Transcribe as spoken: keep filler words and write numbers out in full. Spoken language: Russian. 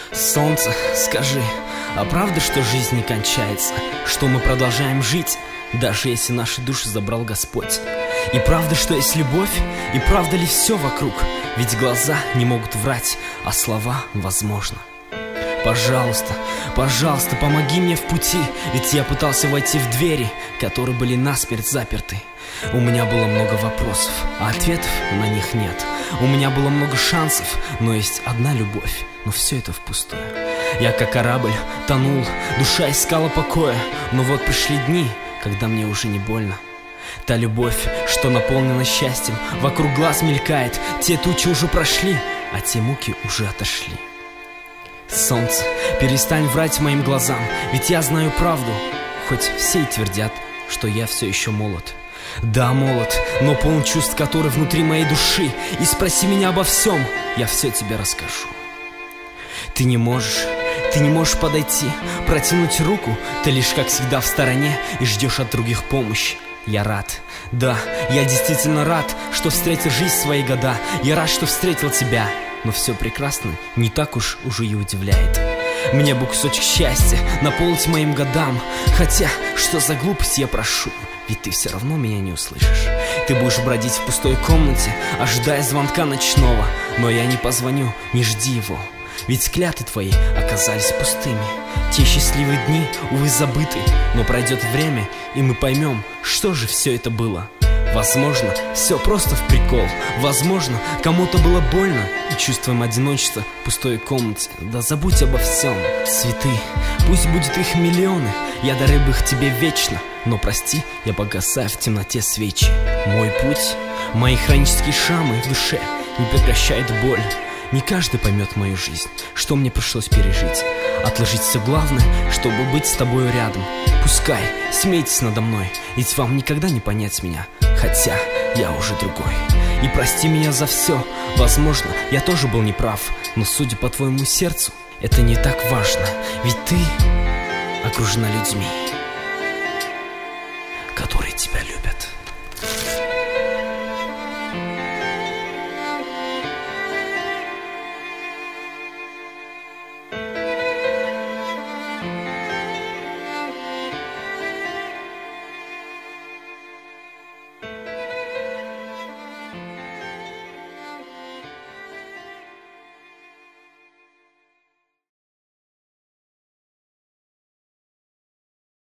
Солнце, скажи, а правда, что жизнь не кончается? Что мы продолжаем жить, даже если наши души забрал Господь? И правда, что есть любовь? И правда ли все вокруг? Ведь глаза не могут врать, а слова возможно. Пожалуйста, пожалуйста, помоги мне в пути, ведь я пытался войти в двери, которые были насперть заперты. У меня было много вопросов, а ответов на них нет. У меня было много шансов, но есть одна любовь, но все это впустую. Я как корабль тонул, душа искала покоя, но вот пришли дни, когда мне уже не больно. Та любовь, что наполнена счастьем, вокруг глаз мелькает. Те тучи уже прошли, а те муки уже отошли. Солнце, перестань врать моим глазам, ведь я знаю правду, хоть все и твердят, что я все еще молод. Да, молод, но полон чувств, которые внутри моей души. И спроси меня обо всем, я все тебе расскажу. Ты не можешь, ты не можешь подойти, протянуть руку. Ты лишь, как всегда, в стороне и ждешь от других помощи. Я рад, да, я действительно рад, что встретил жизнь в свои года. Я рад, что встретил тебя, но все прекрасно не так уж уже и удивляет. Мне бы кусочек счастья наполнить моим годам. Хотя, что за глупость я прошу, ведь ты все равно меня не услышишь. Ты будешь бродить в пустой комнате, ожидая звонка ночного. Но я не позвоню, не жди его, ведь клятвы твои оказались пустыми. Те счастливые дни, увы, забыты, но пройдет время, и мы поймем, что же все это было. Возможно, все просто в прикол. Возможно, кому-то было больно, и чувствуем одиночество в пустой комнате. Да забудь обо всем. Цветы, пусть будет их миллионы, я дарю их тебе вечно. Но прости, я погасаю в темноте свечи. Мой путь, мои хронические шрамы в душе не прекращают боль. Не каждый поймет мою жизнь, что мне пришлось пережить. Отложить все главное, чтобы быть с тобою рядом. Пускай смейтесь надо мной, ведь вам никогда не понять меня, хотя я уже другой. И прости меня за все. Возможно, я тоже был неправ, но судя по твоему сердцу, это не так важно. Ведь ты окружена людьми, которые тебя любят.